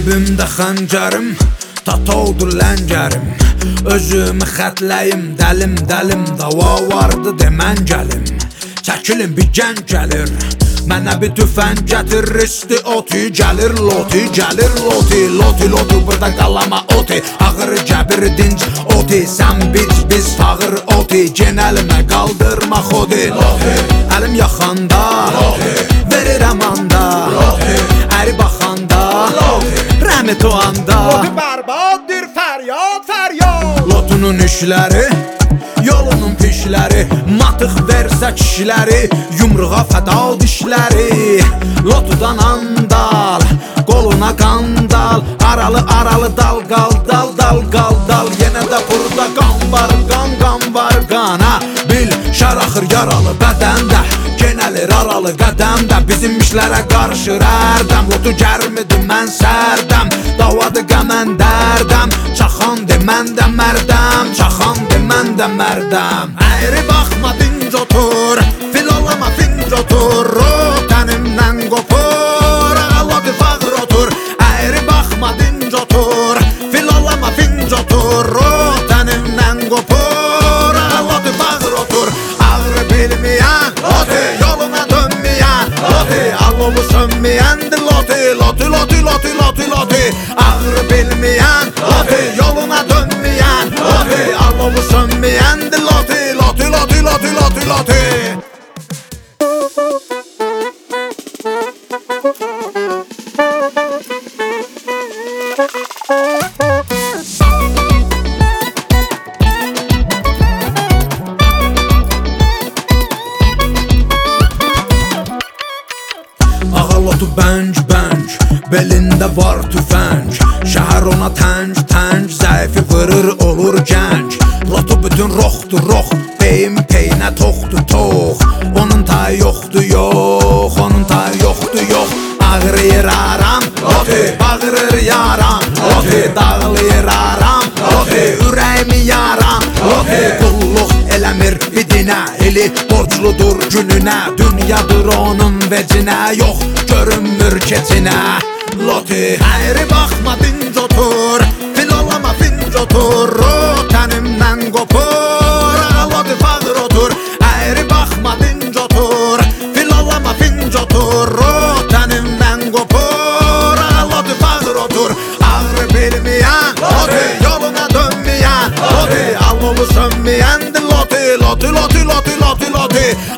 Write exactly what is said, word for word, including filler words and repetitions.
Cibimdə xəncərim, tatoldur ləngərim. Özümü xətləyim, dəlim, dəlim, dava vardı demən gəlim. Çəkilin bir gən gəlir, mənə bir tüfəng gətir. Risti oti gəlir, loti gəlir, loti, loti, loti, burada qalama oti. Ağır gəbir dinc oti, sən bic, biz fağır oti. Gen əlimə qaldırma xodi, loti. Əlim yaxanda, loti. Verirəm anda, loti. Əri baxanda, loti. Rəmi tuanda, loti bərbaddır, fəryad, fəryad. Lotunun işləri, yolunun pişləri, matıq versə kişiləri, yumruğa fəda dişləri. Lotudan andal, qoluna qandal, aralı aralı dal qal, dal dal qal dal. Yenə də burada qan var, qan qan var qana. Bil şər axır yaralı bədəndə, genəlir aralı qədəmdə. Bizim işlərə qarışır ərdəm, lotu gərmidir mən sərdəm. Davadı qəmən dərdəm, çaxan demən də mərdəm, çaxan demən də mərdəm. Əyri baxma dinc otur, fil olama finc otur, tənimdən qopur, ağaladı fağır otur. Əyri baxma dinc otur, fil olama finc otur, tənimdən qopur, ağaladı fağır otur. Ağrı bilməyən, loti, yoluna dönməyən, loti, alovu sönməyəndir, loti, loti, loti, loti, loti, loti. Ağrı bilməyən, loti, yoluna dönməyən, loti, alovu sönməyəndir, loti, loti, loti, loti, loti, loti. Ağalotu bənc, bənc, belində var tüfəng. Şəhər ona tənc, tənc, zəifi vırır olur gənc. Lotu bütün roxdur, rox, beyim peynə toxdur, tox. Onun tayı yoxdur, yox, onun tayı yoxdur, yox. Ağrıyır aram, loti, bağırır yaram, loti, dağılır aram, loti, ürəyimi yaram, loti. Qulluq eləmir bidinə, eli borcludur gününə. Dünyadır onun vecinə, yox görünmür keçinə. Loti, əyri baxma dinc otur, fil olama finc otur, tənimdən qopur, ağaladı fağır otur. Əyri baxma dinc otur, fil olama finc otur, tənimdən qopur, ağaladı fağır otur. Ağrı bilməyən, loti, yoluna dönməyən, loti, alovu sönməyəndir, loti, loti, loti, loti, loti, loti.